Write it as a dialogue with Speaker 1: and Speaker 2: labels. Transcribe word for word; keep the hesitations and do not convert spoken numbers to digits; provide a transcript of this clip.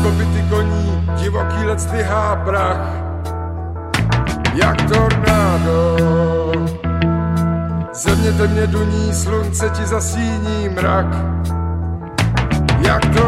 Speaker 1: kopyty koní, divoký let zdvihá prach. Jak tornádo, země temně duní, slunce ti zasíní mrak. Jak to